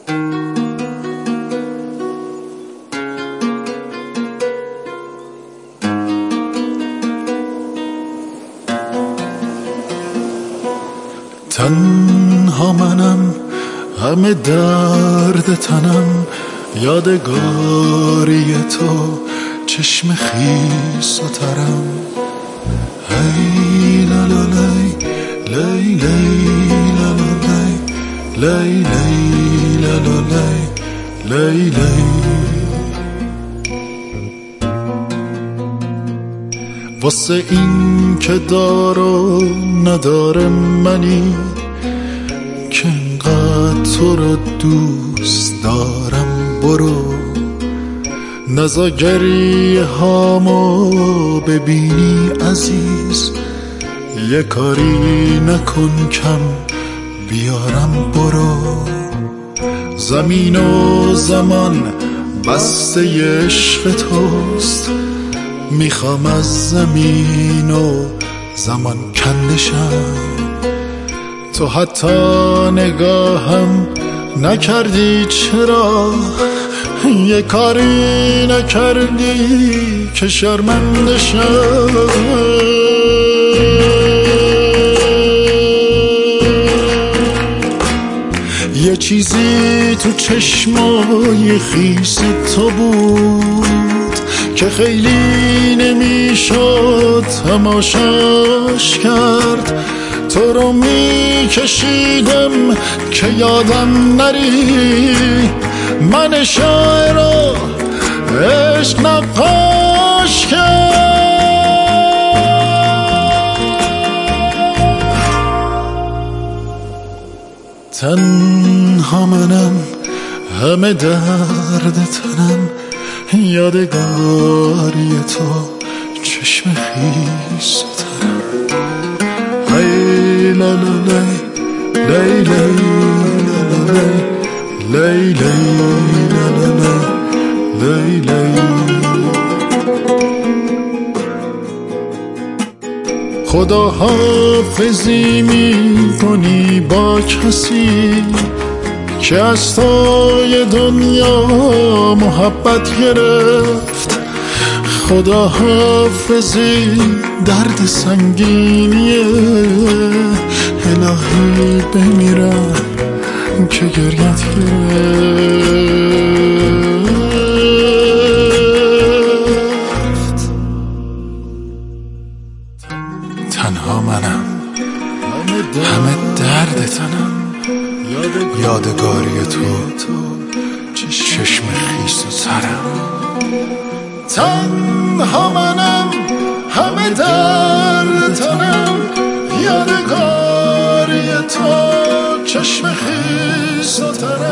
تنها منم، همه درد تنم، یادگاری تو چشم خیس و ترم. هی لا لا لی لی لی لا لا لی لی لی لا لا لی لی لی. واسه این که دار و نداره منی که انقدر تو رو دوست دارم، برو نزا گریه هامو ببینی عزیز، یه کاری نکن کم بیارم، برو. زمین و زمان بسته عشق توست، میخوام از زمین و زمان کندشم. تو حتی نگاهم نکردی، چرا یه کاری نکردی که شرمنده شم. یه چیزی تو چشمای خیس تو بود که خیلی نمیشد تماشاش کرد. تو رو میکشیدم که یادم نری، من شاعر رو عشق نقاش کرد. تنها منم، همه درد تنم، یادگاری تو چشم خیس و ترم. هی لا لا لی لی لی لا لا لی لی لا لا لی لی. خدا حافظی میکنی با کسی که از توی دنیا محبت گرفت. خدا حافظی درد سنگینیه، الهی بمیرم که گریت گرفت. تنها منم، همه درد تنم، یادگاری تو چشم خیس و سرم. تنها منم، همه درد تنم، یادگاری تو چشم خیس و ترم.